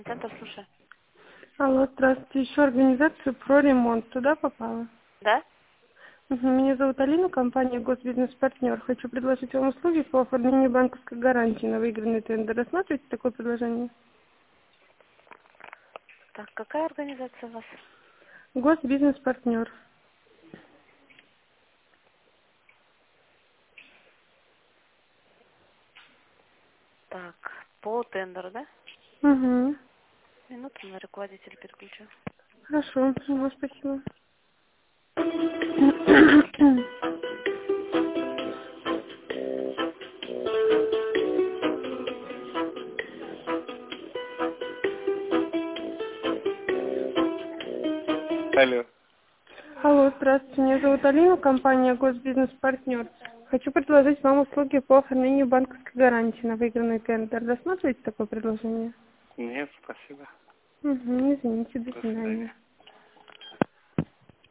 Центр, слушай. Алло, здравствуйте. Еще организация про ремонт. Туда попала? Да? Меня зовут Алина, компания «Госбизнес-партнер». Хочу предложить вам услуги по оформлению банковской гарантии на выигранный тендер. Рассматриваете такое предложение? Так, какая организация у вас? «Госбизнес-партнер». Так, по тендеру, да? Угу. Минуту, на руководителя переключу. Хорошо. Спасибо. Алло. Алло, здравствуйте. Меня зовут Алина, компания «Госбизнес-партнер». Хочу предложить вам услуги по оформлению банковской гарантии на выигранный тендер. Рассматриваете такое предложение? Нет, спасибо. Угу, извините, до До свидания. свидания.